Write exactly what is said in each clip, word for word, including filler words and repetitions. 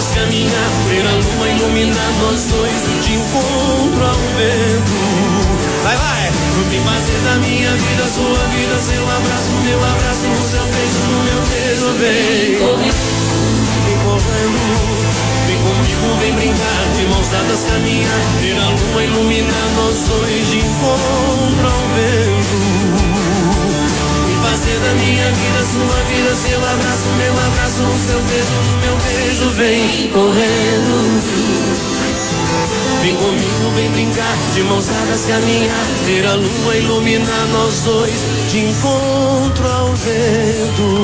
ousadas caminhar, ver a lua iluminar nós dois de encontro ao vento. Vai, vai! Vem fazer da minha vida sua vida, seu abraço, meu abraço, o seu beijo, o meu beijo. Vem vem correndo, vem comigo, vem brincar, de mãos dadas caminhar, ver a lua iluminar nós dois de encontro ao vento. Vem fazer da minha vida sua vida, seu abraço, meu abraço, o seu beijo, o meu beijo. Vem correndo, vem comigo, vem brincar, de mãos dadas caminhar, ver a lua iluminar nós dois de encontro ao vento.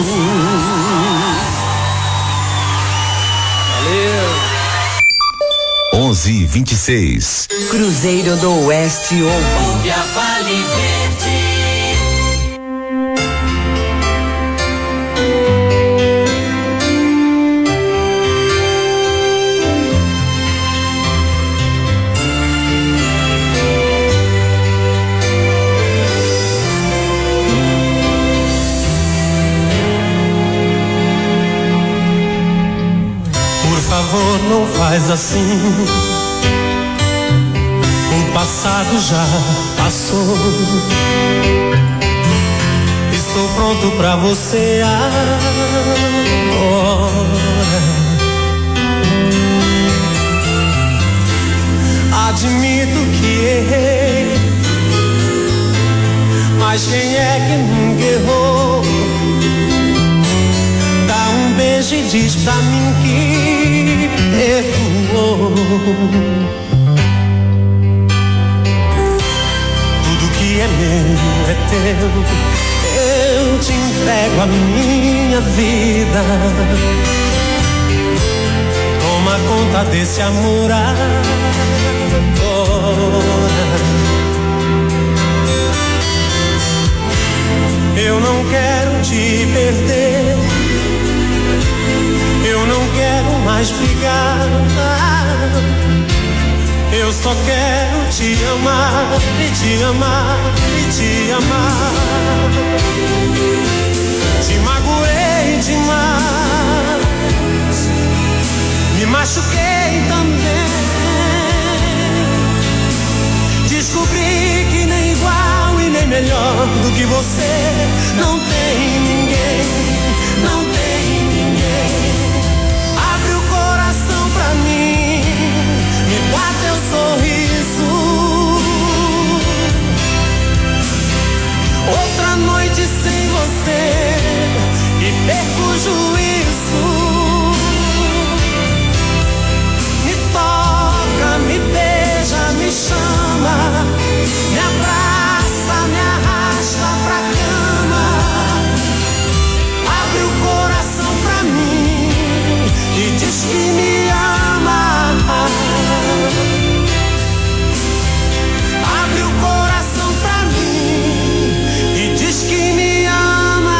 Valeu! onze e vinte e seis. Cruzeiro do Oeste ouve a Vale Verde. Não faz assim, o passado já passou. Estou pronto pra você agora. Admito que errei, mas quem é que nunca errou? Dá um beijo e diz pra mim que perdoou. Tudo que é meu é teu, eu te entrego a minha vida. Toma conta desse amor agora. Eu não quero te perder, eu não quero mais brigar. Eu só quero te amar, e te amar, e te amar. Te magoei demais, me machuquei também. Descobri que nem igual e nem melhor do que você não tem ninguém, não tem ninguém. Abre o coração pra mim, me dá teu sorriso. Outra noite sem você e perco o juízo. Me toca, me beija, me chama, me abraça, me arrasta pra cama. Abre o coração pra mim e diz que me ama. Abre o coração pra mim e diz que me ama.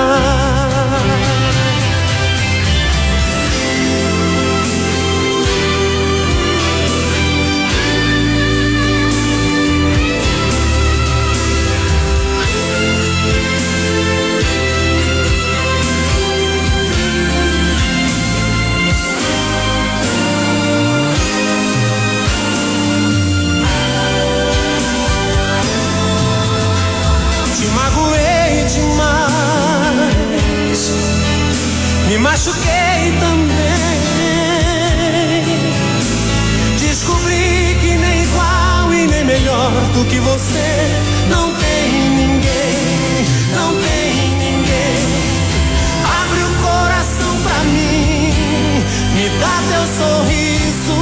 Me machuquei também. Descobri que nem igual e nem melhor do que você não tem ninguém, não tem ninguém. Abre o coração pra mim, me dá teu sorriso.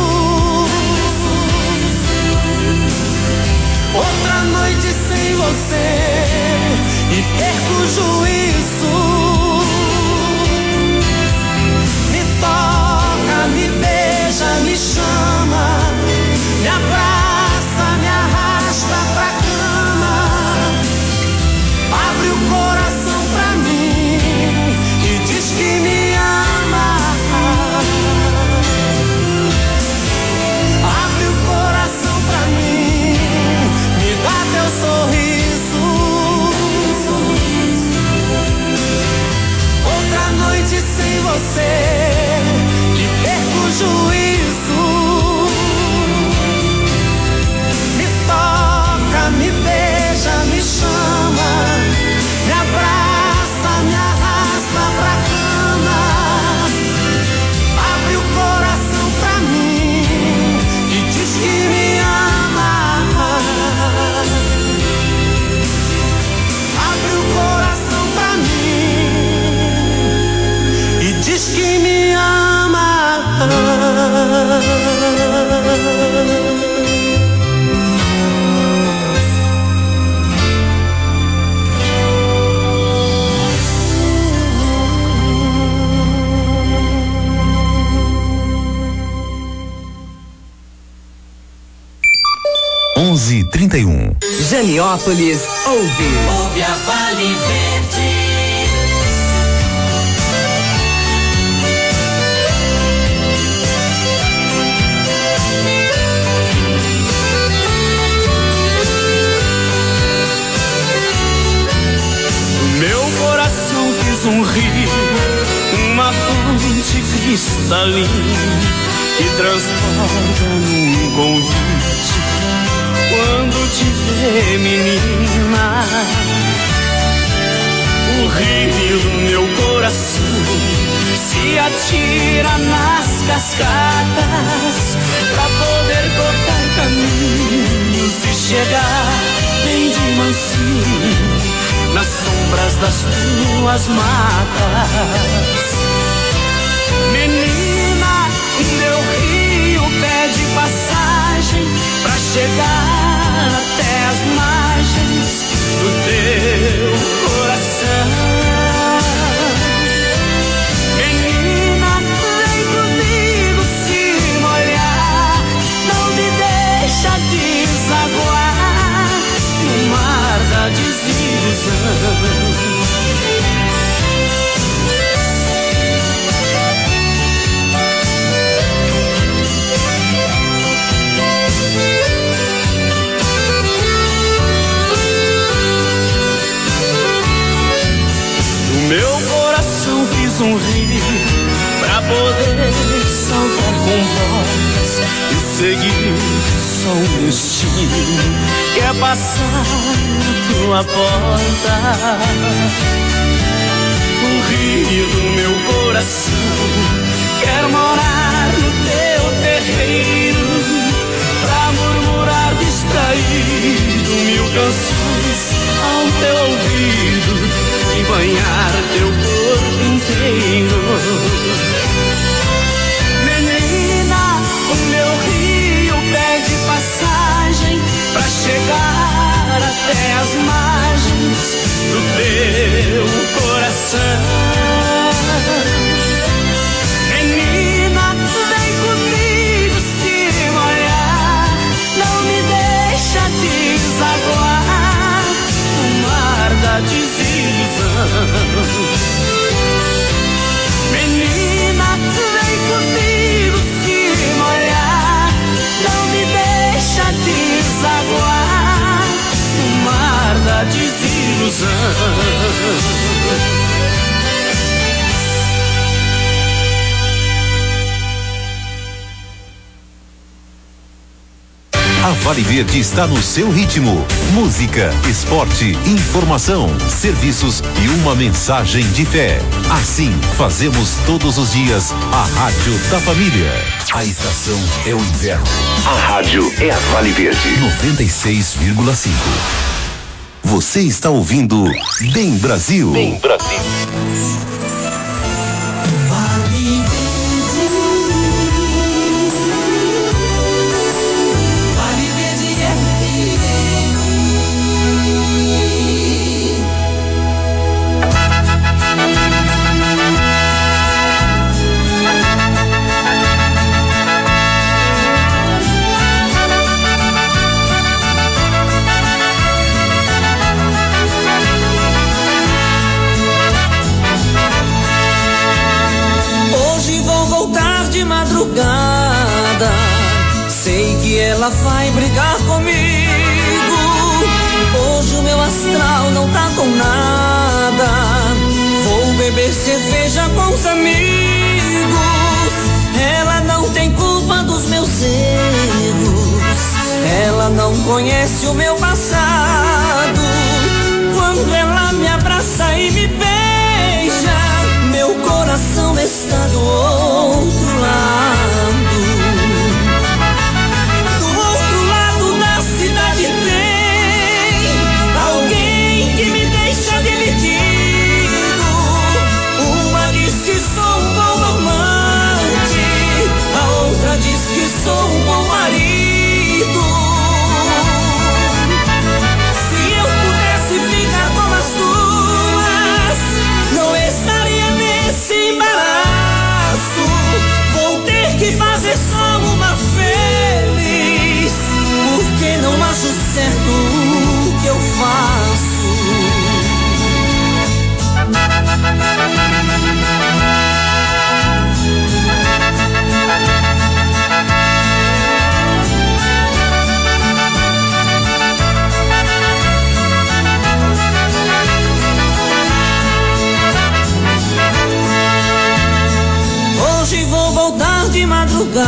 Outra noite sem você e perco o juízo. Me beija, me chama, me abraça, me arrasta pra cama. Abre o coração pra mim e diz que me ama. Abre o coração pra mim, me dá teu sorriso. Outra noite sem você, perco juízo. Me toca, me beija, me chama, me abraça, me arrasta pra cama. Abre o coração pra mim e diz que me ama. Abre o coração pra mim e diz que me ama. onze e trinta e um. Janiópolis ouve. Ouve a Vale Verde. Meu coração fiz um rio, uma fonte cristalina que transporta num convite quando te vê, menina. O rio do meu coração se atira nas cascadas pra poder cortar caminhos e chegar bem de mansinho nas sombras das tuas matas. Menina, meu rio pede passagem pra chegar até as margens do teu coração. Menina, vem comigo se molhar, não me deixa desaguar no mar da desilusão. Meu coração fiz um rio pra poder saltar com bolas e seguir só um destino que é passar na tua porta. O rio do meu coração quer morar no teu terreiro pra murmurar distraído mil canções ao teu ouvido e banhar teu corpo inteiro. Menina, o meu rio pede passagem pra chegar até as margens do teu coração. Menina, vem comigo se molhar, não me deixa desaguar no mar da desilusão. Menina, vem comigo se molhar, não me deixa desaguar no mar da desilusão. A Vale Verde está no seu ritmo. Música, esporte, informação, serviços e uma mensagem de fé. Assim, fazemos todos os dias a Rádio da Família. A estação é o inverno. A rádio é a Vale Verde. noventa e seis vírgula cinco. Você está ouvindo Bem Brasil. Bem Brasil. Madrugada, sei que ela vai brigar comigo. Hoje o meu astral não tá com nada. Vou beber cerveja com os amigos. Ela não tem culpa dos meus erros, ela não conhece o meu passado. Quando ela me abraça e me beija, meu coração está do outro lado. Do outro lado da cidade tem alguém que me deixa dividido. Uma diz que sou um bom amante, a outra diz que sou um bom marido. Se eu pudesse ficar com as duas, não estaria nesse embaraço. Vou ter que fazer só uma feliz, porque não acho certo o que eu faço. Hoje vou voltar de madrugada,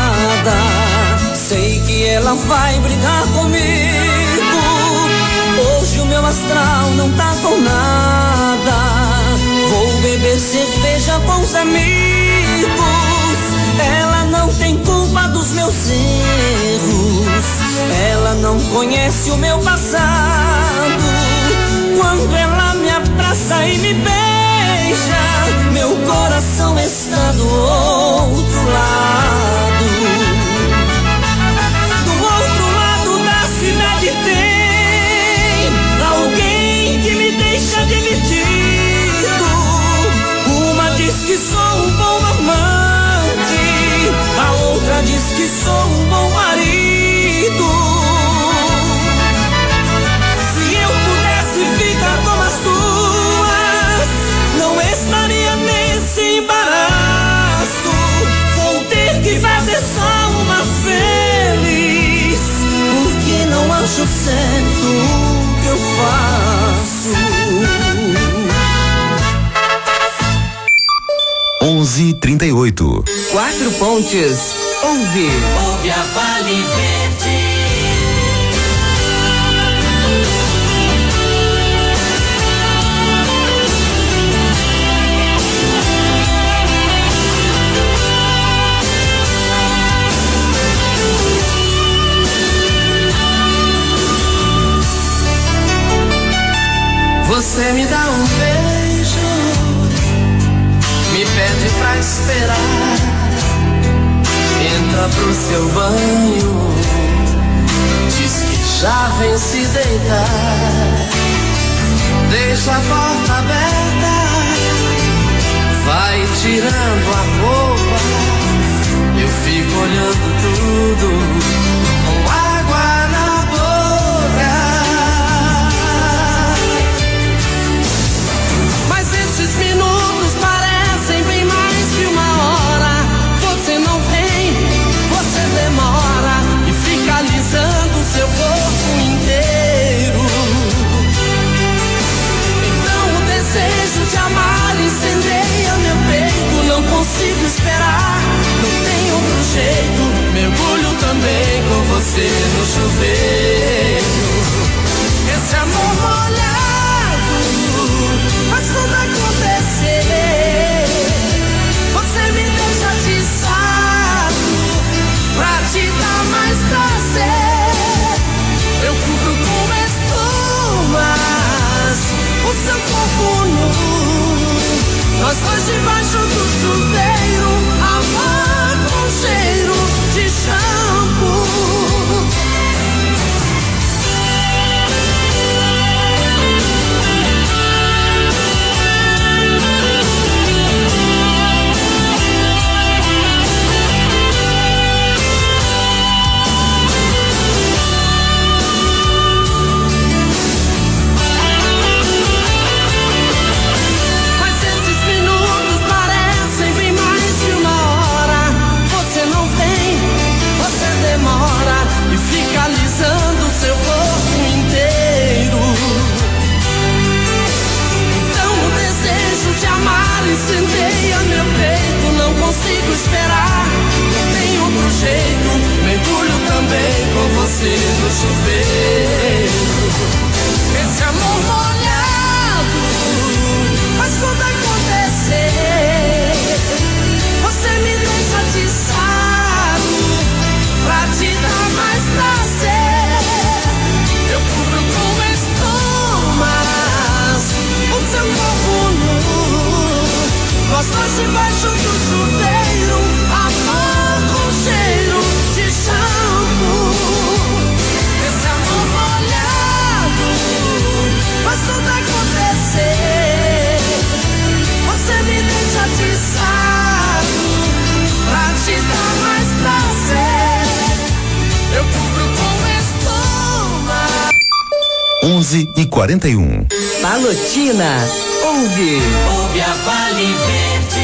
sei que ela vai brigar comigo. Hoje o meu astral não tá com nada, vou beber cerveja com os amigos. Ela não tem culpa dos meus erros, ela não conhece o meu passado. Quando ela me abraça e me beija, meu coração está do outro lado. Do outro lado da cidade tem alguém que me deixa dividido. Uma diz que sou um bom amante, a outra diz que sou um bom marido. Se eu pudesse ficar com as duas, não estaria nesse embaraço. Vou ter que fazer só uma feliz, porque não acho certo o que eu faço. onze e trinta e oito. Quatro Pontes. Ouve. Ouve a Vale Verde. Você me dá um beijo, me pede pra esperar, entra pro seu banho, diz que já vem se deitar, deixa a porta aberta, vai tirando a roupa, eu fico olhando tudo com água na boca. Mas esses minutos parecem bem mais que uma hora. Você não vem, você demora e fica alisando seu corpo inteiro. Então o desejo de amar incendeia meu peito. Não consigo esperar, não tem outro jeito. Mergulho também com você no chuveiro. Esse amor molhado faz tudo acontecer. Você me deixa atiçado pra te dar mais prazer. Eu cubro com espumas o seu corpo nu, nós dois debaixo do chuveiro, amor com cheiro de shampoo. Mas esses minutos parecem bem chuveiro. Esse amor molhado faz tudo acontecer. Você me deixa atiçado pra te dar mais prazer. Eu cubro com estomas o seu corpo nu. Nós dois debaixo do chuveiro, amor com cheiro de shampoo. Esse amor molhado faz tudo acontecer. Você me deixa atiçado pra te dar mais prazer. Eu cubro com espuma. onze e quarenta e um. Palotina, ouve. Ouve a Vale Verde.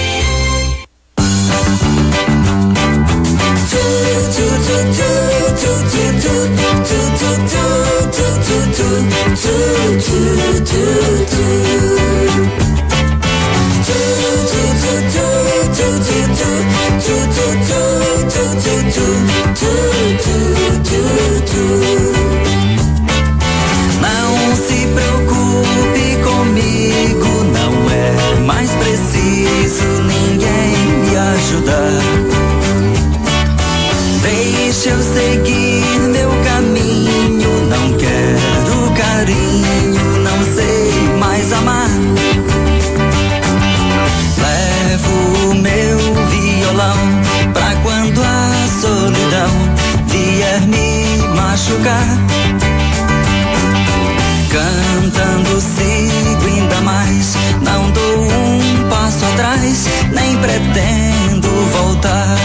Não se preocupe comigo, não é mais preciso ninguém me ajudar. Deixa eu seguir meu caminho, não quero carinho, não sei mais amar. Levo o meu violão pra quando a solidão vier me machucar. Cantando sigo ainda mais, não dou um passo atrás, nem pretendo voltar.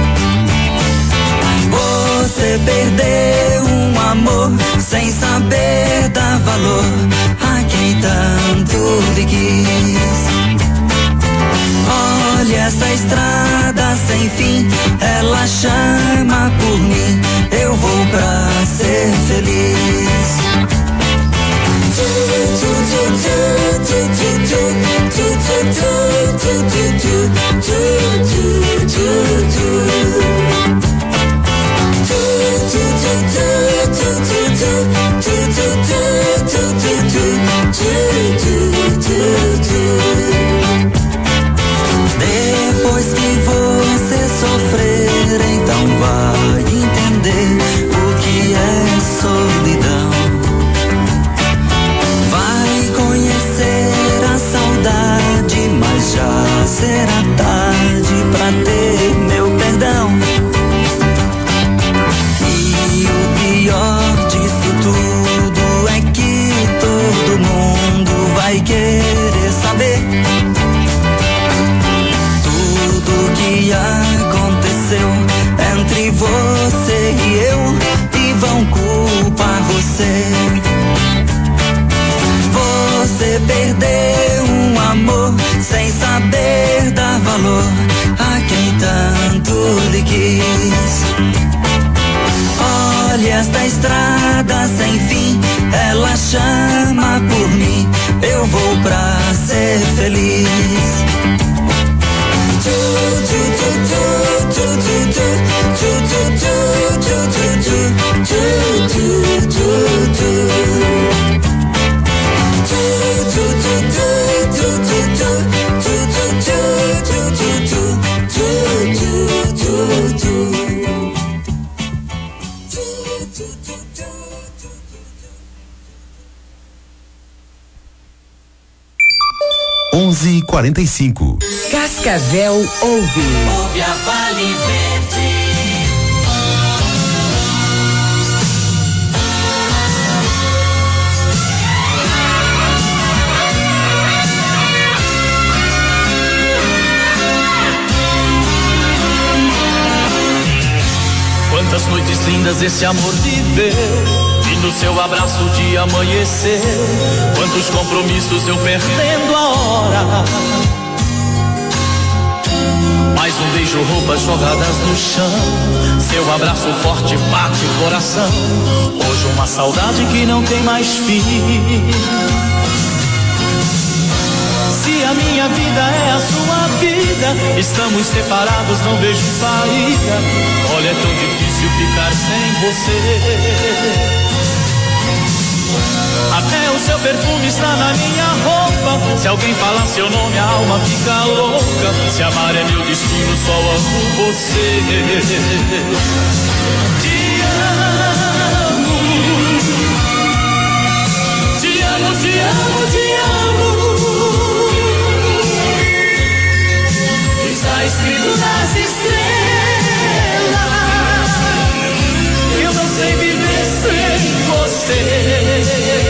Você perdeu um amor sem saber dar valor a quem tanto lhe quis. Olha essa estrada sem fim, ela chama por mim, eu vou pra ser feliz. Depois que você sofrer, então vai entender o que é solidão. Vai conhecer a saudade, mas já será tarde pra ter meu perdão. E o pior disso tudo é que todo mundo vai querer saber tudo que aconteceu entre você e eu, e vão culpar você. Você perdeu um amor sem saber dar valor a quem tanto lhe quis. Olha esta estrada sem fim, ela chama por mim, eu vou pra ser feliz. onze e quarenta e cinco. Cascavel ouve. Ouve a Vale Verde. Quantas noites lindas esse amor viveu, e no seu abraço de amanhecer, quantos compromissos eu perdendo a hora. Mais um beijo, roupas jogadas no chão, seu abraço forte bate o coração. Hoje uma saudade que não tem mais fim. Se a minha vida é a sua vida, vida, estamos separados, não vejo saída. Olha, é tão difícil ficar sem você. Até o seu perfume está na minha roupa. Se alguém falar seu nome, a alma fica louca. Se amar é meu destino, só amo você. Te amo, te amo, te amo, te amo. Está escrito nas estrelas. Eu não sei viver sem você.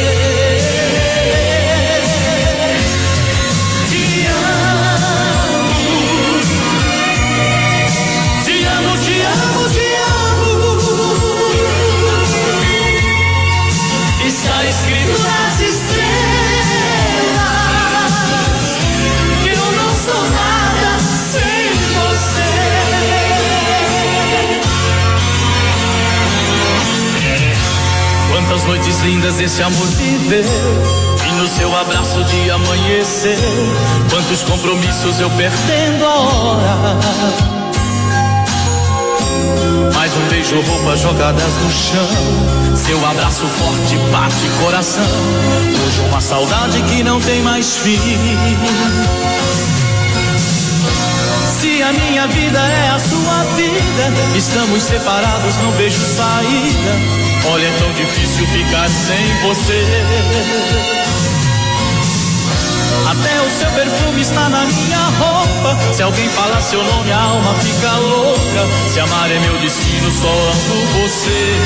Quantas noites lindas esse amor viveu, e no seu abraço de amanhecer, quantos compromissos eu perdendo a hora. Mais um beijo, roupas jogadas no chão, seu abraço forte bate coração. Hoje uma saudade que não tem mais fim. Se a minha vida é a sua vida, estamos separados, não vejo saída. Olha, é tão difícil ficar sem você. Até o seu perfume está na minha roupa. Se alguém falar seu nome, a alma fica louca. Se amar é meu destino, só amo você.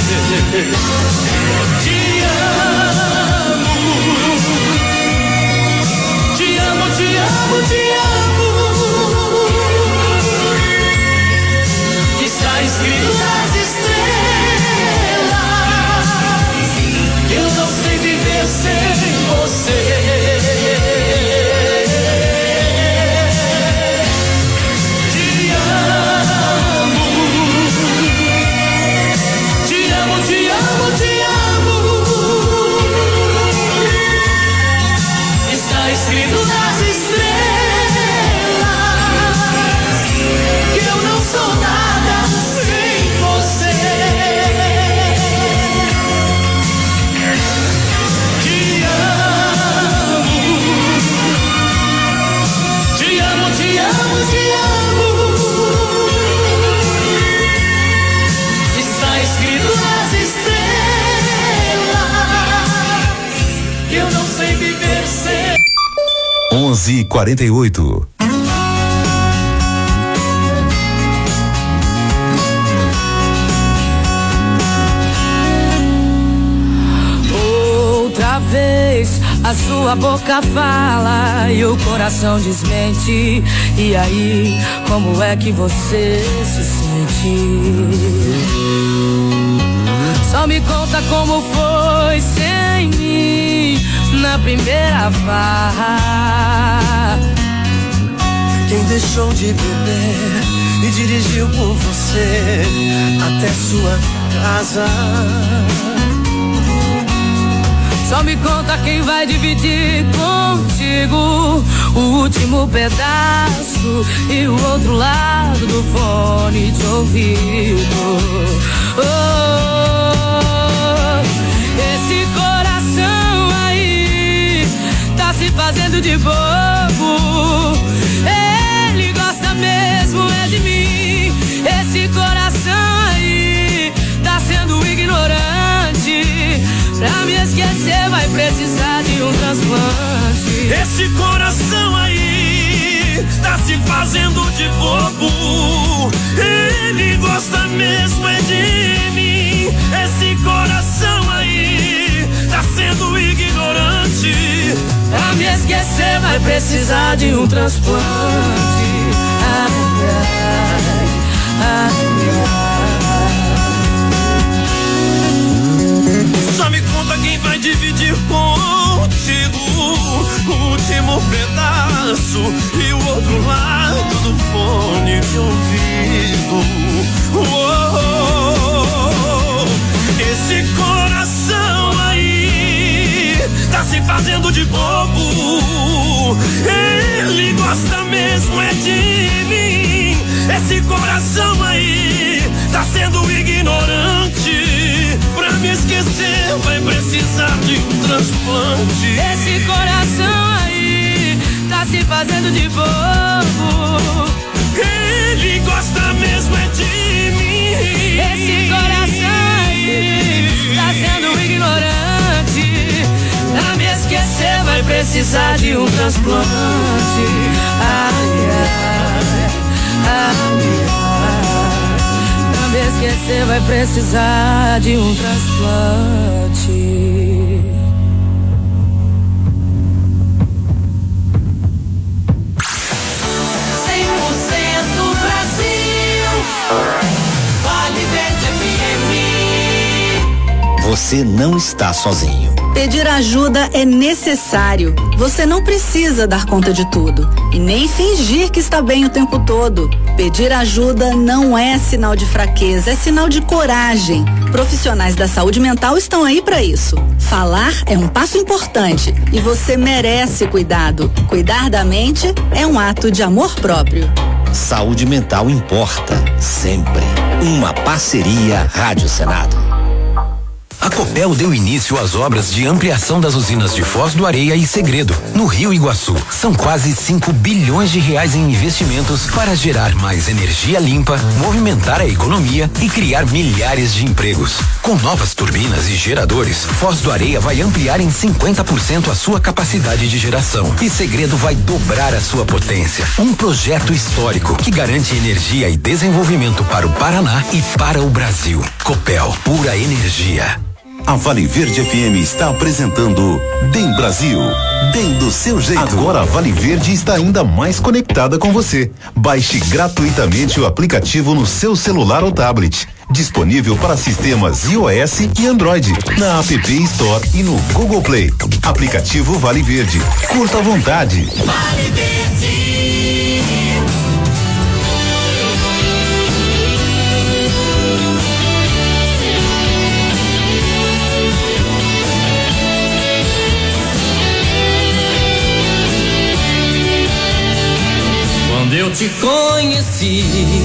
Te amo, te amo, te amo, te amo. Está escrito nas estrelas. Eu não sei viver sem você. Te amo, te amo, te amo, te amo. Está escrito nas estrelas que eu não sou nada sem você. Te amo, te amo. Está escrito nas estrelas que eu não sei viver sem. onze e quarenta e oito. Outra vez a sua boca fala e o coração desmente. E aí, como é que você se sente? Só me conta como foi sem mim na primeira farra. Quem deixou de beber e dirigiu por você até sua casa. Só me conta quem vai dividir contigo o último pedaço e o outro lado do fone de ouvido. Oh, esse coração aí tá se fazendo de bobo. Ele gosta mesmo é de mim. Esse coração aí tá sendo ignorante. Pra me esquecer vai precisar de um transplante. Esse coração aí tá se fazendo de bobo. Ele gosta mesmo é de mim. Esse coração aí tá sendo ignorante. Pra me esquecer vai precisar de um transplante. Ai, ai, ai, ai. Só me conta quem vai dividir contigo o último pedaço e o outro lado do fone de ouvido. Oh, oh, oh. Esse coração aí tá se fazendo de bobo. Ele gosta mesmo é de mim. Esse coração aí tá sendo ignorante. Pra me esquecer vai precisar de um transplante. Esse coração aí tá se fazendo de bobo. Ele gosta mesmo é de mim. Esse coração aí tá sendo ignorante. Pra me esquecer vai precisar de um transplante. Ai, ai, ai, ai. Pra me esquecer vai precisar de um transplante. Você não está sozinho. Pedir ajuda é necessário. Você não precisa dar conta de tudo e nem fingir que está bem o tempo todo. Pedir ajuda não é sinal de fraqueza, é sinal de coragem. Profissionais da saúde mental estão aí para isso. Falar é um passo importante e você merece cuidado. Cuidar da mente é um ato de amor próprio. Saúde mental importa, sempre. Uma parceria Rádio Senado. A Copel deu início às obras de ampliação das usinas de Foz do Areia e Segredo, no Rio Iguaçu. São quase cinco bilhões de reais em investimentos para gerar mais energia limpa, movimentar a economia e criar milhares de empregos. Com novas turbinas e geradores, Foz do Areia vai ampliar em cinquenta por cento a sua capacidade de geração e Segredo vai dobrar a sua potência. Um projeto histórico que garante energia e desenvolvimento para o Paraná e para o Brasil. Copel, pura energia. A Vale Verde F M está apresentando Bem Brasil, bem do seu jeito. Agora a Vale Verde está ainda mais conectada com você. Baixe gratuitamente o aplicativo no seu celular ou tablet. Disponível para sistemas iOS e Android, na App Store e no Google Play. Aplicativo Vale Verde. Curta à vontade. Vale Verde. Quando eu te conheci,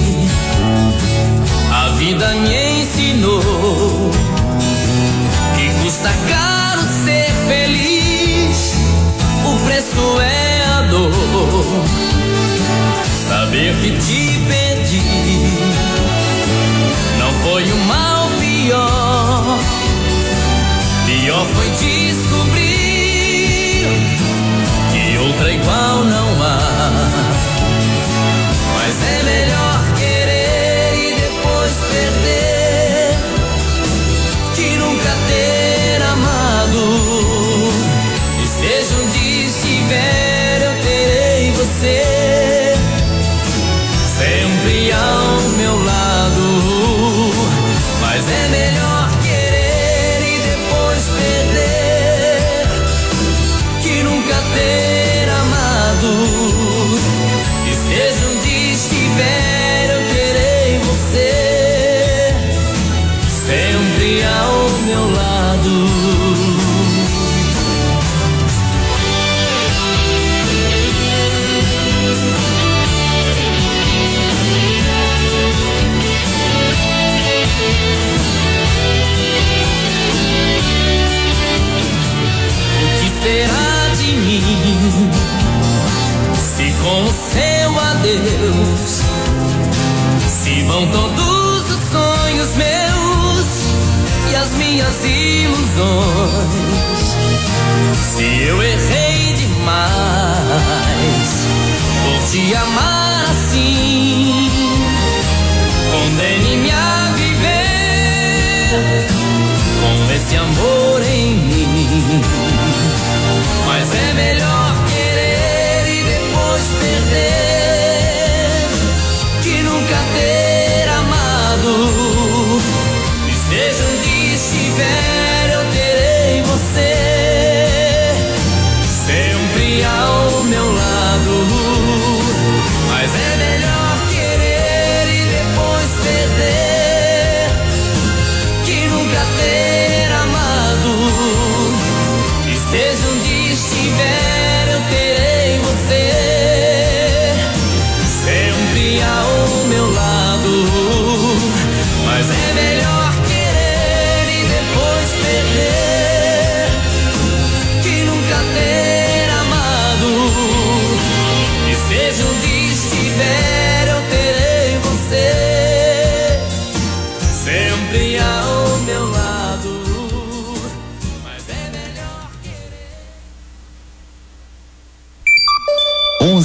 a vida me ensinou que custa caro ser feliz, o preço é a dor. Saber que te perdi não foi o mal pior. Pior foi descobrir que outra igual não há. Mas é melhor querer e depois perder que nunca ter amado. E seja onde estiver, eu terei você sempre ao meu lado. Mas é melhor querer e depois perder que nunca ter amado. E seja onde estiver, eu terei você sempre ao meu lado. O que será de mim se com o seu adeus se vão todos os sonhos meus e as minhas ilusões? Se eu errei demais por te amar assim, condene-me a viver com esse amor em mim. Mas é melhor querer e depois perder que nunca ter amado. E seja onde estiver, eu terei você sempre ao meu lado.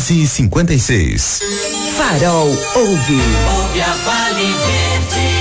onze e cinquenta e seis. Farol ouve. Ouve a Vale Verde.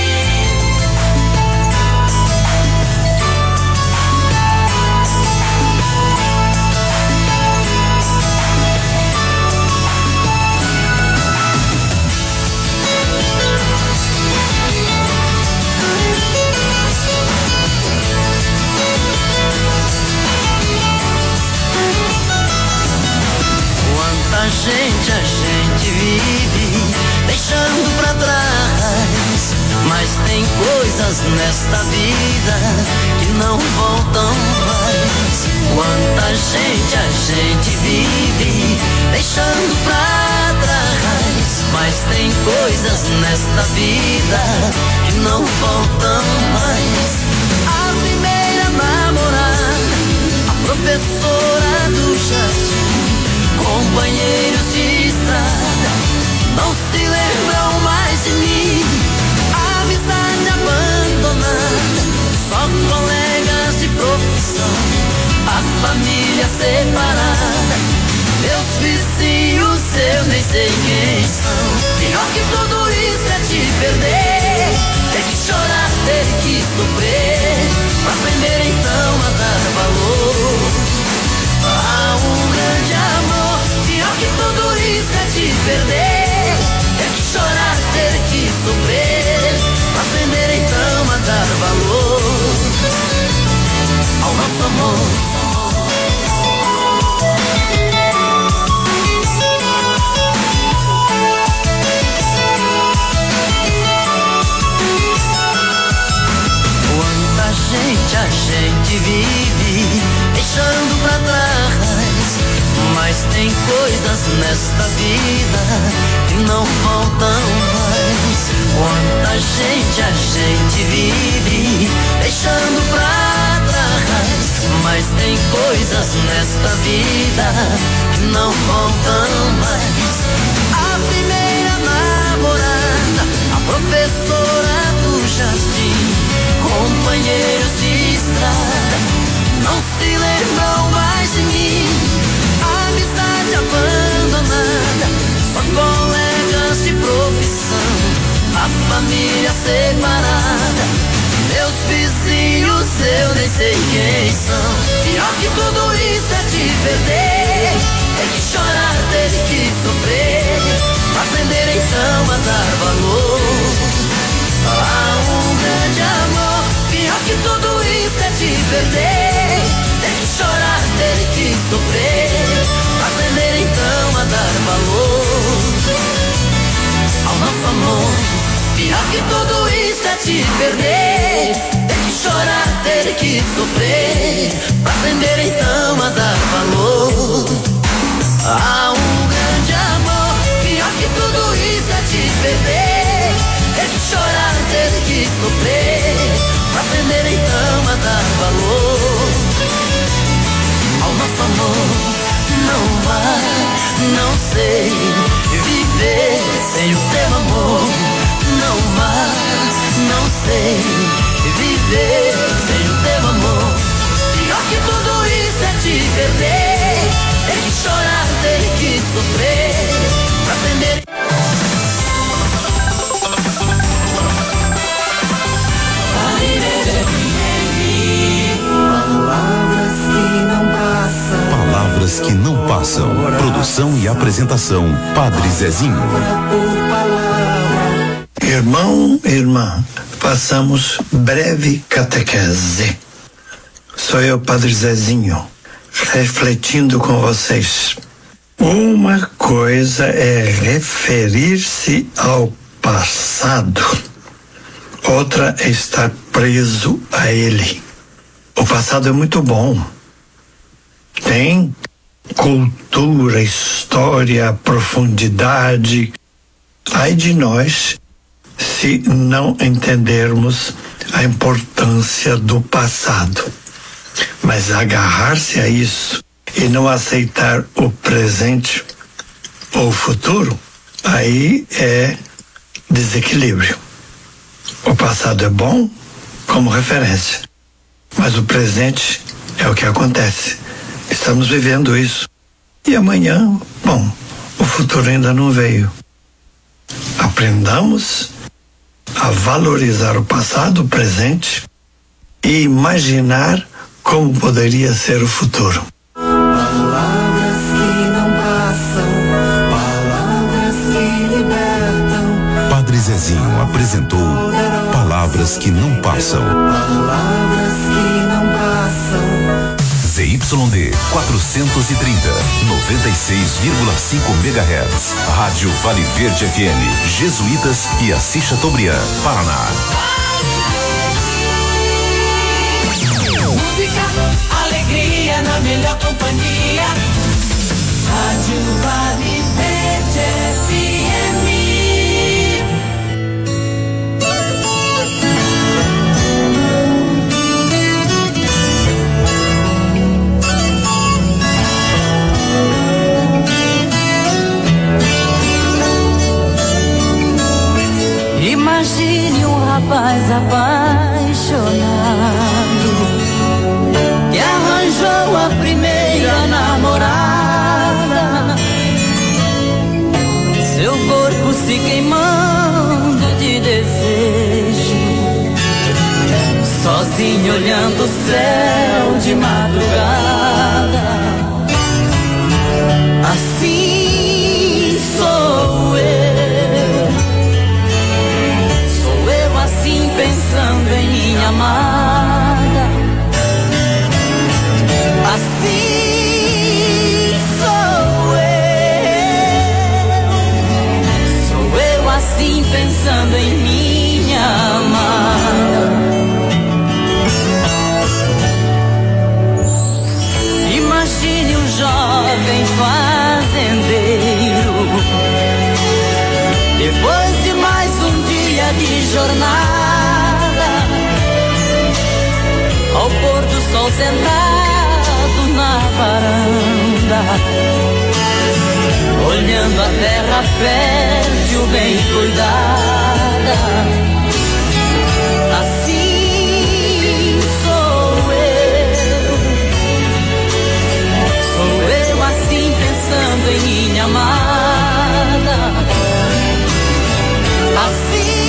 A gente, a gente vive deixando pra trás, mas tem coisas nesta vida que não voltam mais. Quanta gente, a gente vive deixando pra trás, mas tem coisas nesta vida que não voltam mais. A primeira namorada, a professora do jardim, companheiros de estrada, não se lembram mais de mim. A amizade abandonada, só colegas de profissão, a família separada, meus vizinhos eu nem sei quem são. Pior que tudo isso é te perder, ter que chorar, ter que sofrer, pra aprender então a dar valor a um grande amor. Pior que tudo isso é te perder, ter que chorar, ter que sofrer, pra aprender então a dar valor ao nosso amor. Quanta gente, a gente vive deixando pra trás, mas tem coisas nesta vida que não voltam mais. Quanta gente, a gente vive deixando pra trás, mas tem coisas nesta vida que não voltam mais. A primeira namorada, a professora do jardim, companheiros de estrada, não se lembram mais de mim. Amizade abandonada, só colegas de profissão, a família separada, meus vizinhos eu nem sei quem são. Pior que tudo isso é te perder, ter que chorar, ter que sofrer, pra aprender então a dar valor a um grande amor. Pior que tudo isso é te perder, ter que chorar, ter que sofrer, pra aprender então a dar valor ao nosso amor. Pior que tudo isso é te perder, ter que chorar, ter que sofrer, pra aprender então a dar valor a um grande amor. Pior que tudo isso é te perder, ter que chorar, ter que sofrer, pra aprender então a dar valor ao nosso amor. Não vai, não sei viver sem o teu amor. Não vai, não sei viver sem o teu amor. Pior que tudo isso é te perder, ter que chorar, ter que sofrer, pra aprender. Palavras que não passam. Palavras que não passam. Produção e apresentação, Padre Zezinho. Irmão, irmã, façamos breve catequese. Sou eu, Padre Zezinho, refletindo com vocês. Uma coisa é referir-se ao passado, outra é estar preso a ele. O passado é muito bom. Tem cultura, história, profundidade. Ai de nós se não entendermos a importância do passado. Mas agarrar-se a isso e não aceitar o presente ou o futuro, aí é desequilíbrio. O passado é bom como referência, mas o presente é o que acontece. Estamos vivendo isso. E amanhã, bom, o futuro ainda não veio. Aprendamos a valorizar o passado, o presente e imaginar como poderia ser o futuro. Palavras que não passam, palavras que libertam. Padre Zezinho apresentou Palavras que não passam. Palavras que não passam. Z Y D quatrocentos e trinta, noventa e seis vírgula cinco megahertz. Rádio Vale Verde F M, Jesuítas e Assis Chateaubriand, Paraná. Música, alegria na melhor companhia. Rádio Vale Verde F M. Imagine um rapaz apaixonado que arranjou a primeira namorada, seu corpo se queimando de desejo, sozinho olhando o céu de madrugada. Assim sou eu. Pensando em minha amada, assim sou eu, sou eu assim pensando em minha amada. Imagine um jovem fazendeiro, depois de mais um dia de jornada, ao pôr do sol sentado na varanda, olhando a terra fértil bem cuidada. Assim sou eu, sou eu assim pensando em minha amada. Assim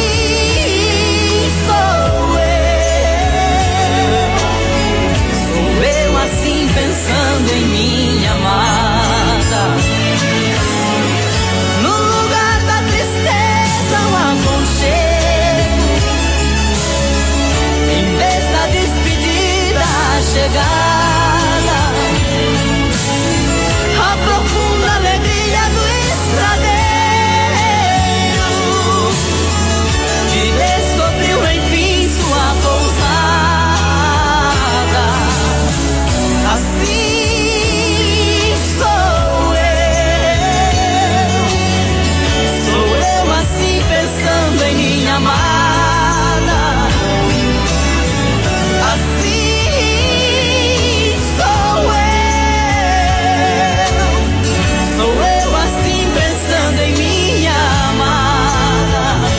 assim pensando em minha amada. No lugar da tristeza um aconchego, em vez da despedida a chegada, a profunda alegria do estradeiro de descobrir enfim sua pousada. Assim sou eu, sou eu assim pensando em minha amada. Assim sou eu, sou eu assim pensando em minha amada.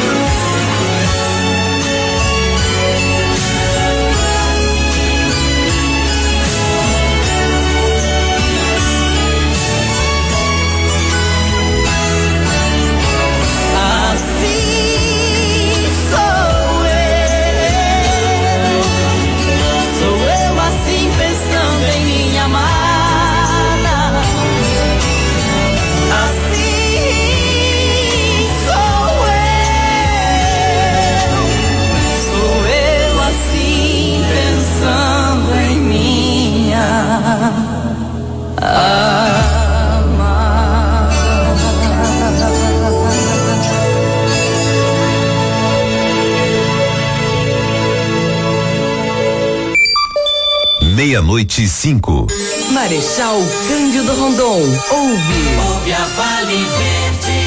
Meia-noite e cinco. Marechal Cândido Rondon, ouve. Ouve a Vale Verde.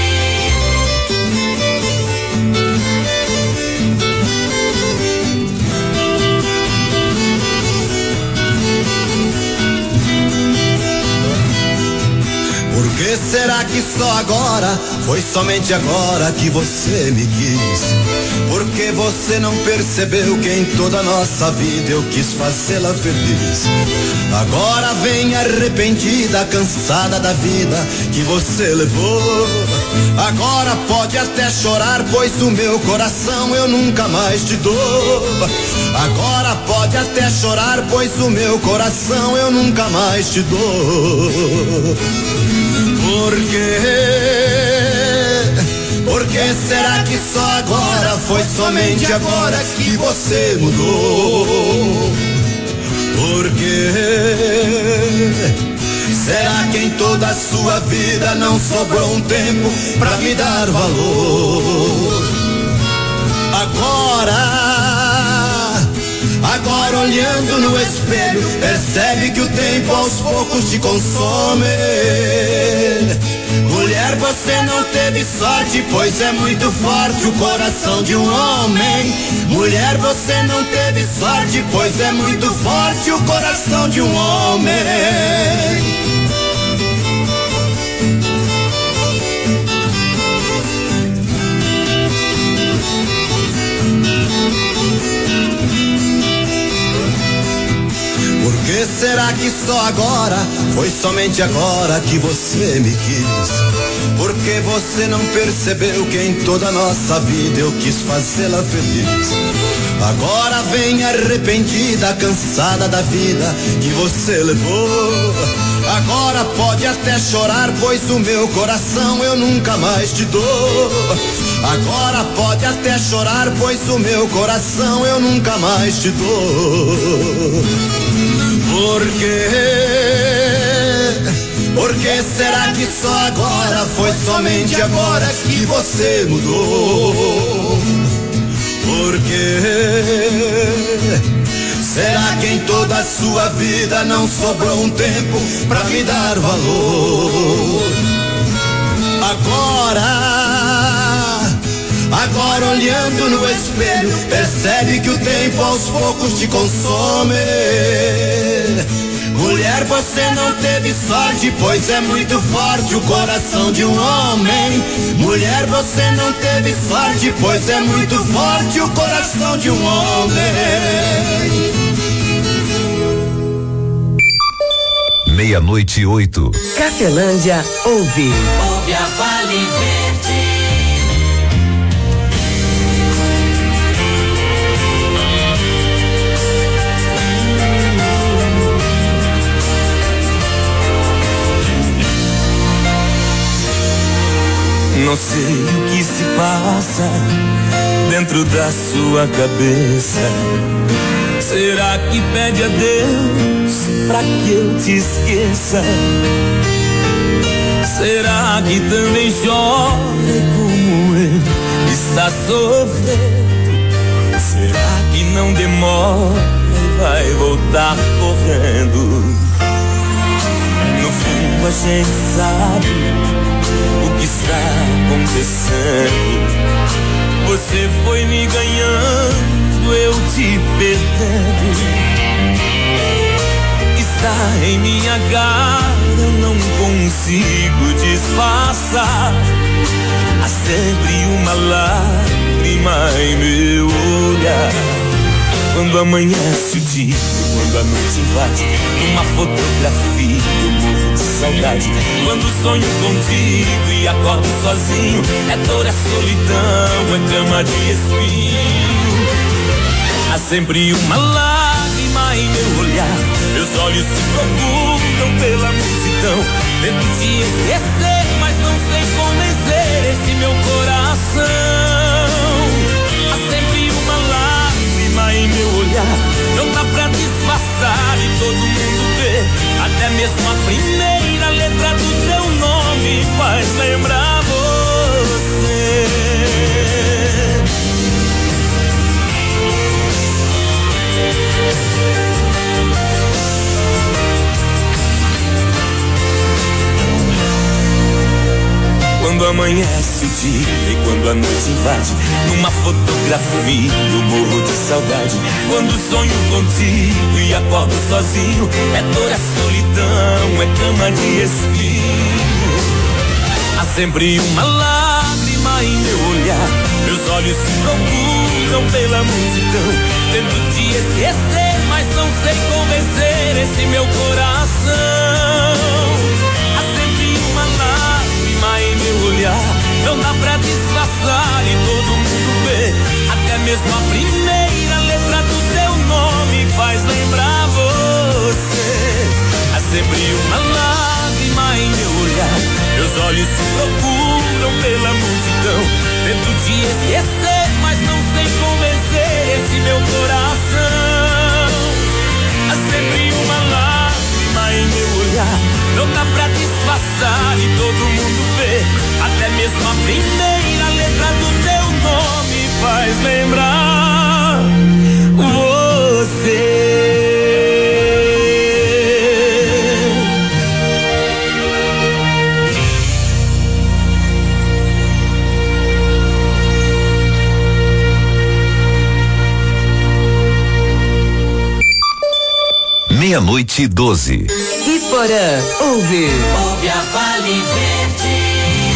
Por que será que só agora, foi somente agora que você me quis. Porque você não percebeu que em toda a nossa vida eu quis fazê-la feliz. Agora vem arrependida, cansada da vida que você levou. Agora pode até chorar, pois o meu coração eu nunca mais te dou. Agora pode até chorar, pois o meu coração eu nunca mais te dou. Por quê? Por que será que só agora, foi somente agora que você mudou? Por quê? Será que em toda a sua vida não sobrou um tempo pra me dar valor? Agora, agora olhando no espelho, percebe que o tempo aos poucos te consome. Mulher, você não teve sorte, pois é muito forte o coração de um homem. Mulher, você não teve sorte, pois é muito forte o coração de um homem. Por que será que só agora, foi somente agora que você me quis? Porque você não percebeu que em toda a nossa vida eu quis fazê-la feliz. Agora vem arrependida, cansada da vida que você levou. Agora pode até chorar, pois o meu coração eu nunca mais te dou. Agora pode até chorar, pois o meu coração eu nunca mais te dou. Por quê? Por que será que só agora, foi somente agora que você mudou? Por quê? Será que em toda a sua vida não sobrou um tempo pra me dar valor? Agora, agora olhando no espelho, percebe que o tempo aos poucos te consome. Mulher, você não teve sorte, pois é muito forte o coração de um homem. Mulher, você não teve sorte, pois é muito forte o coração de um homem. Meia-noite e oito. Cafelândia ouve. Ouve a Vale Verde. Não sei o que se passa dentro da sua cabeça. Será que pede a Deus pra que eu te esqueça? Será que também chora como eu está sofrendo? Será que não demora e vai voltar correndo? No fundo a gente sabe o que está acontecendo. Você foi me ganhando, eu te perdendo. Está em minha cara, eu não consigo disfarçar. Há sempre uma lágrima em meu olhar. Quando amanhece o dia, quando a noite invade, numa fotografia eu morro de saudade. Quando sonho contigo e acordo sozinho, é dor, é solidão, é cama de espinho. Há sempre uma lágrima em meu olhar, meus olhos se procuram pela multidão. Tento te esquecer, mas não sei convencer esse meu coração. Há sempre uma lágrima em meu olhar, não dá pra disfarçar e todo mundo vê. Até mesmo a primeira letra do teu nome faz lembrar você. Quando amanhece o dia e quando a noite invade, numa fotografia eu morro de saudade. Quando sonho contigo e acordo sozinho, é dor, é solidão, é cama de espinho. Há sempre uma lágrima em meu olhar. Meus olhos se procuram pela multidão, tento te esquecer, mas não sei convencer esse meu coração. Há sempre uma lágrima em meu olhar, não dá pra disfarçar e todo mundo vê. Até mesmo a primeira letra do teu nome faz lembrar você. Há sempre uma lágrima em meu olhar, meus olhos se procuram pela multidão, tento te esquecer, mas não sei convencer esse meu coração. Há sempre uma lágrima em meu olhar, não dá pra disfarçar e todo mundo vê. Até mesmo a primeira letra do teu nome faz lembrar você. Meia-noite e doze. Iporã, ouve. Ouve a Vale Verde.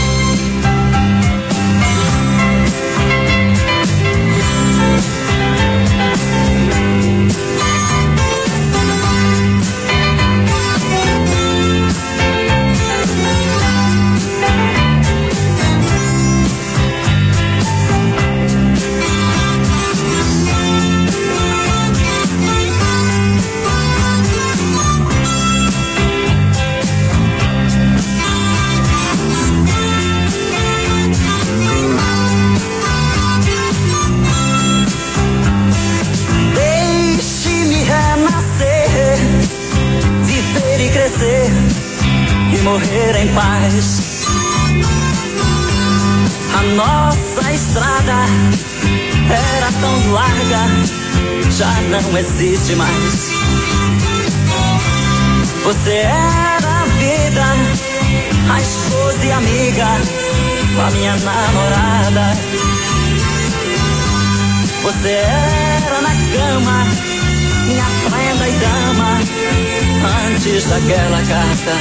E morrer em paz. A nossa estrada era tão larga, já não existe mais. Você era a vida, a esposa e amiga, a minha namorada. Você era na cama, minha prenda e dama, antes daquela carta.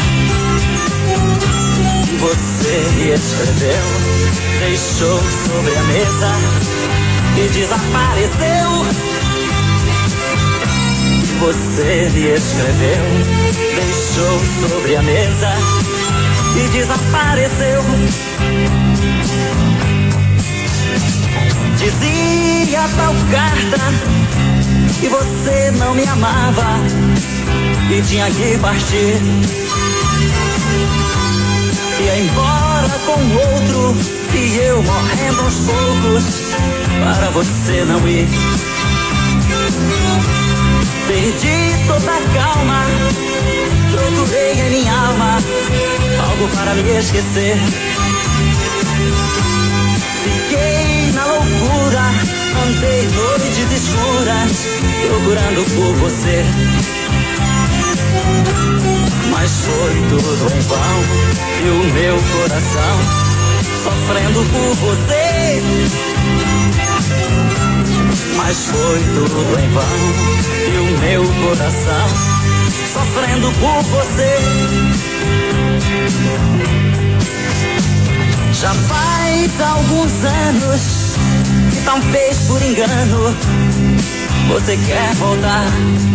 Você me escreveu, deixou sobre a mesa e desapareceu. Você me escreveu, deixou sobre a mesa e desapareceu. Dizia tal carta que você não me amava e tinha que partir. Ia embora com outro e eu morrendo aos poucos para você não ir. Perdi toda a calma, procurei em minha alma algo para me esquecer. Fiquei na loucura, andei noites escuras procurando por você. Mas foi tudo em vão e o meu coração sofrendo por você. Mas foi tudo em vão e o meu coração sofrendo por você. Já faz alguns anos que talvez por engano você quer voltar.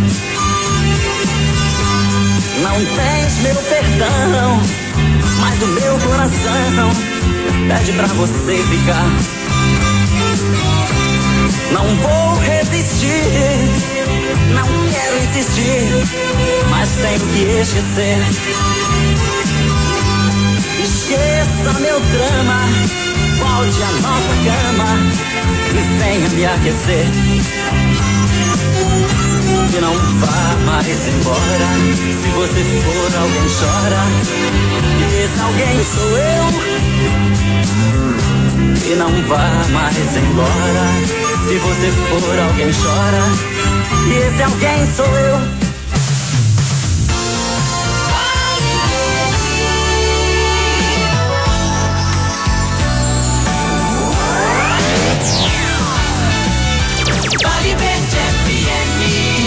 Não tens meu perdão, mas o meu coração pede pra você ficar. Não vou resistir, não quero insistir, mas tenho que esquecer. Esqueça meu drama, volte à nossa cama e venha me aquecer. E não vá mais embora, se você for alguém chora, e esse alguém sou eu. E não vá mais embora, se você for alguém chora, e esse alguém sou eu. Vale Verde F M.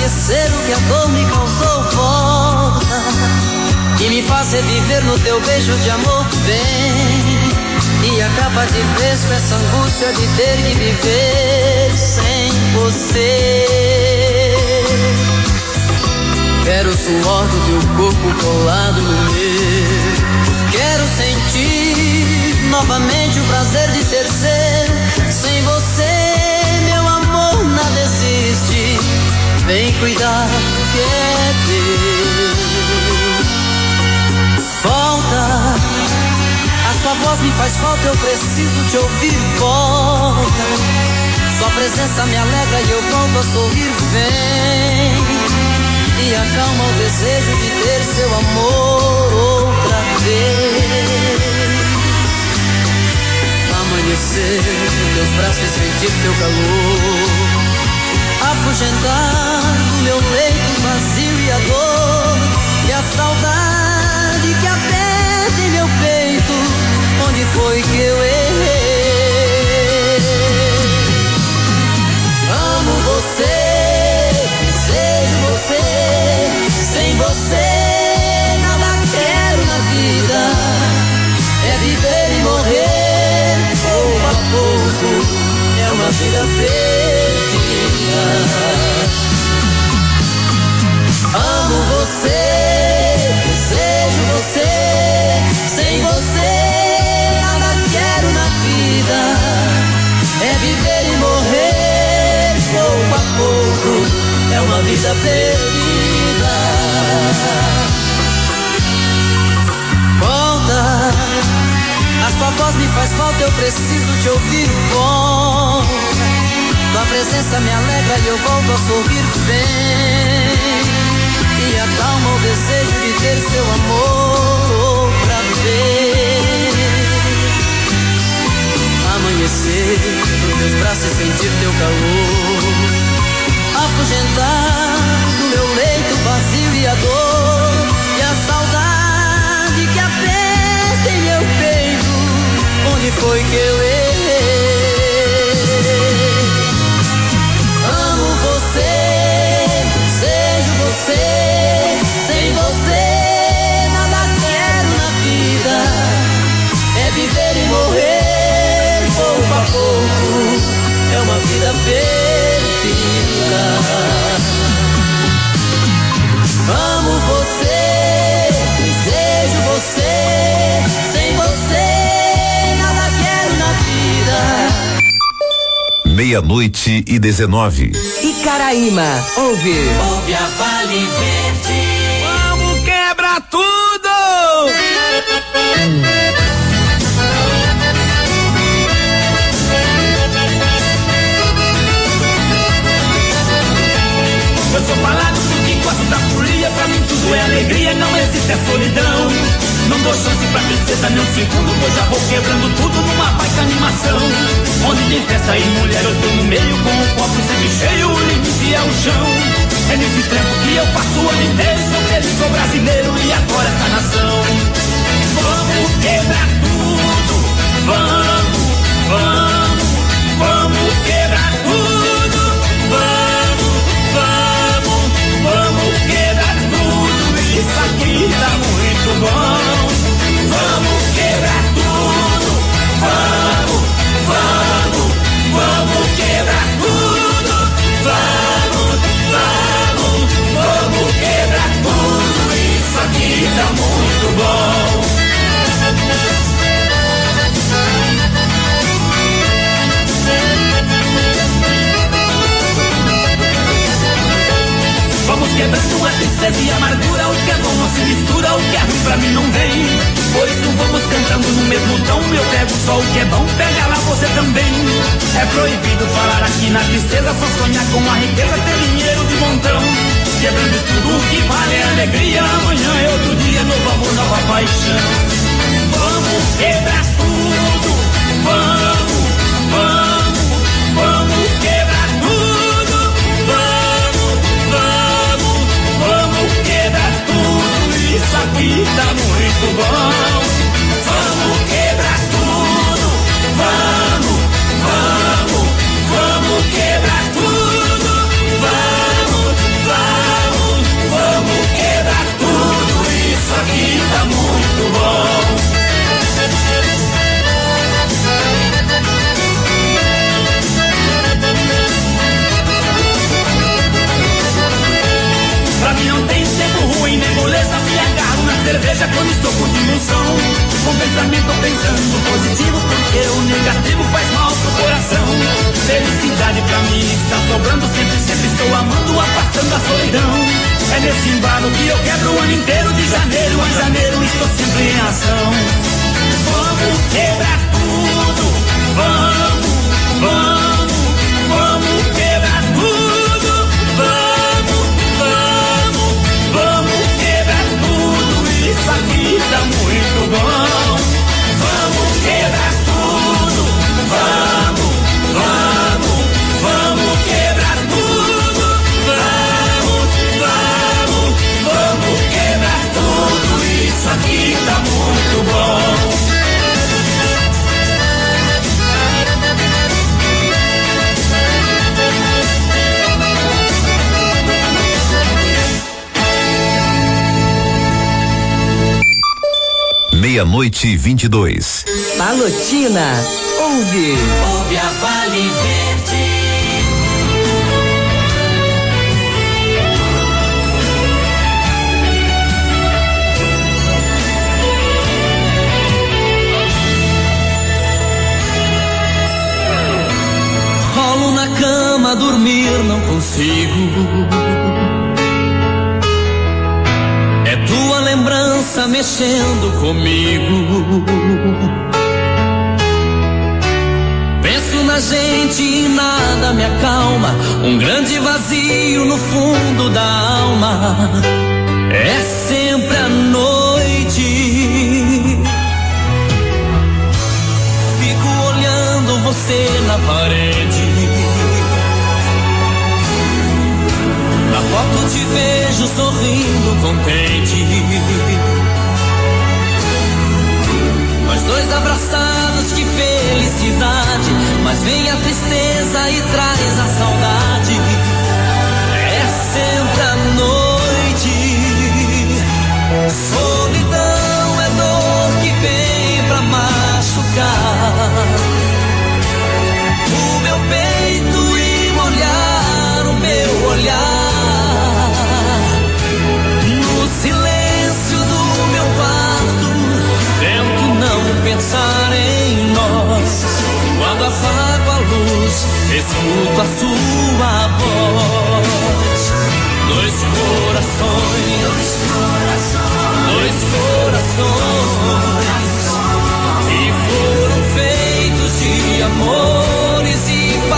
esquecer o que a dor me causou, volta e me faz reviver no teu beijo de amor, vem e acaba de vez com essa angústia de ter que viver sem você. Quero o suor do teu corpo colado no meu, quero sentir novamente o prazer de ser seu. Sem você, meu amor, nada existe. Vem cuidar do que é teu. Volta, a sua voz me faz falta, eu preciso te ouvir. Volta, sua presença me alegra e eu volto a sorrir. Vem e acalma o desejo de ter seu amor outra vez. Amanhecer nos teus braços e sentir teu calor, afugentar do meu leito vazio e a dor, e a saudade que aperta em meu peito. Onde foi que eu errei? Amo você, desejo você, sem você nada quero na vida. É viver e morrer pouco a pouco, é uma vida perdida. Amo você, desejo você, sem você nada quero na vida. É viver e morrer pouco a pouco, é uma vida perdida. Volta, a sua voz me faz falta, eu preciso te ouvir. Volta, tua presença me alegra e eu volto a sorrir. Vem e acalma o desejo de ter seu amor outra vez. Amanhecer nos teus braços e sentir teu calor, afugentar do meu leito vazio e a dor, e a saudade que aperta em meu peito. Onde foi que eu errei? Amo você, desejo você, sem você nada quero na vida. É viver e morrer pouco a pouco, é uma vida perdida. Amo você, desejo você, sem você nada quero na vida. Meia-noite e dezenove. Icaraíma, ouve. Ouve a Vale Verde. Vamos quebrar tudo! Eu sou falado porque gosto da folia, pra mim tudo é alegria, não existe a solidão. Não dou chance pra tristeza nem um segundo, pois já vou quebrando tudo numa baita animação. Onde tem festa e mulher eu tô no meio, com o copo sempre cheio, o limite é o chão. É nesse trampo que eu passo o ano inteiro, sou feliz, sou brasileiro e adoro essa nação. Vamos quebrar tudo, vamos, vamos, vamos quebrar tudo, vamos, vamos, vamos quebrar tudo, isso aqui tá muito bom. Vamos quebrar tudo, vamos, vamos, vamos quebrar tudo, vamos, vamos, vamos quebrar tudo, isso aqui tá muito bom. Vamos quebrando a tristeza e a amargura, o que é bom não se mistura, o que é ruim pra mim não vem. Por isso vamos cantando no mesmo tom, eu pego só o que é bom, pega lá você também. É proibido falar aqui na tristeza, só sonhar com a riqueza, ter dinheiro de montão. Quebrando tudo o que vale é alegria, amanhã é outro dia, novo amor, nova paixão. Vamos quebrar tudo, vamos, vamos, vamos quebrar tudo, vamos, vamos, vamos quebrar tudo, isso aqui tá muito bom. Vamos quebrar tudo, vamos, vamos, vamos quebrar tudo, vamos, vamos. felicidade pra mim está sobrando sempre, sempre estou amando, afastando a solidão. É nesse embalo que eu quebro o ano inteiro, de janeiro a janeiro estou sempre em ação. Vamos quebrar tudo, vamos, vamos, vamos quebrar tudo, vamos, vamos, vamos quebrar tudo, isso aqui tá muito bom. Vamos quebrar tudo, vamos, vamos, vamos quebrar tudo, vamos, vamos, vamos quebrar tudo, isso aqui tá muito bom. Meia-noite e vinte e dois. Palotina, ouve. Ouve a Vale Verde. Rolo na cama, dormir não consigo. É tua lembrança mexendo comigo. Penso na gente e nada me acalma. Um grande vazio no fundo da alma. É sempre a noite. Fico olhando você na parede. Na foto te vejo sorrindo contente. Nós dois abraçados, que felicidade. Mas vem a tristeza e traz a saudade. É sempre a noite. Solidão é dor que vem pra machucar o meu peito e molhar o meu olhar. Silêncio do meu quarto, tento não pensar em nós. Quando apago a luz, escuto a sua voz. Dois corações, dois corações, dois corações que foram feitos de amores e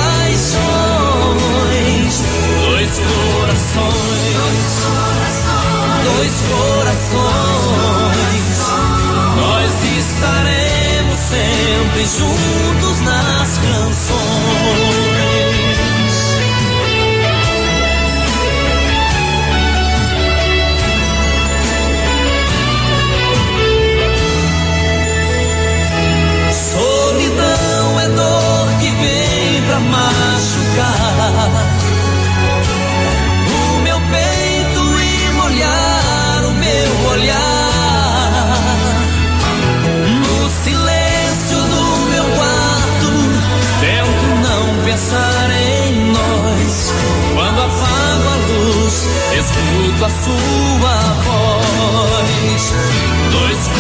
paixões. Dois corações, dois dois corações, nós estaremos sempre juntos nas canções. Solidão é dor que vem pra machucar o meu peito e molhar o meu olhar. No silêncio do meu quarto, tento não pensar em nós. Quando apago a luz, escuto a sua voz. Dois